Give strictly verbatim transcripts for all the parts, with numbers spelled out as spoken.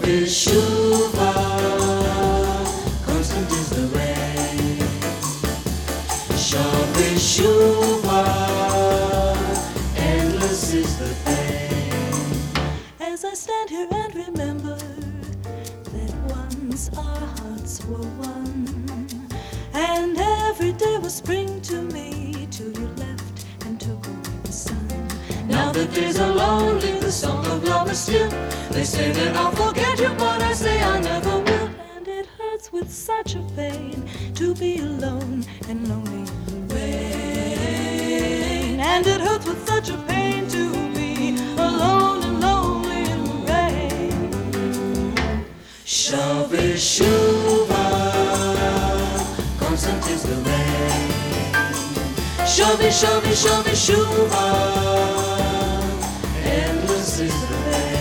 Vishuva, constant is the rain. Vishuva, endless is the pain. As I stand here and remember that once our hearts were one, and every day was spring to me till you left and took away the sun. Now the days are lonely, the song of love is still. They say that I'll forget you, but I say I never will. And it hurts with such a pain to be alone and lonely in the rain. And it hurts with such a pain to be alone and lonely in the rain. Vishuva, constant is the rain. Shavi, shavi, shavi, shuva, endless is the rain.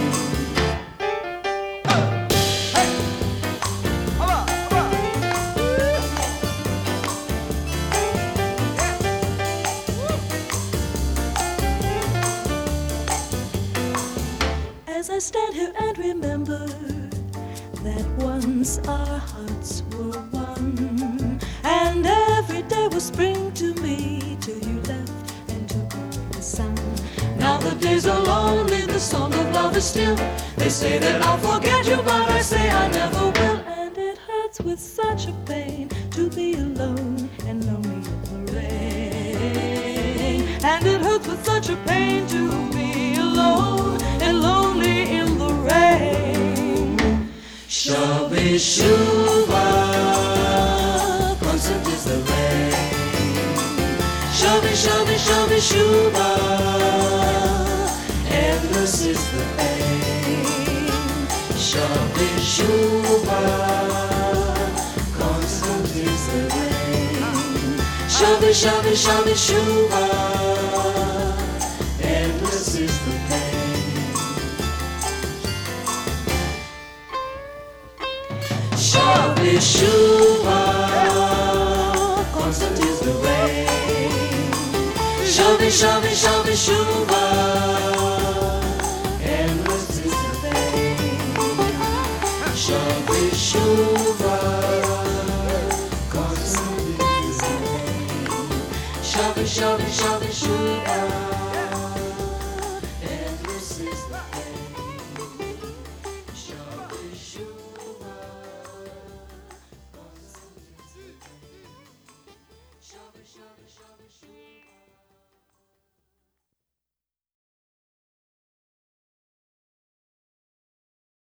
As I stand here and remember that once our hearts were one, and every day was spring to me till you left and took away the sun. Now the days are lonely, the song of love is still. They say that I'll forget you, but I say I never will. And it hurts with such a pain to be alone and lonely in the rain. And it hurts with such a pain to be alone and lonely in the rain. Vishuva, constant is the rain. Shavi, shavi, shavi, shuva, endless is the pain. Vishuva, constant is the rain. Shavi, shavi, shavi, shuva, endless is the pain. Vishuva, constant is the rain. Shavi, shavi, shavi, shuva, endless is the pain. Vishuva, constant is the rain. Shavi, shavi, shavi, shuva.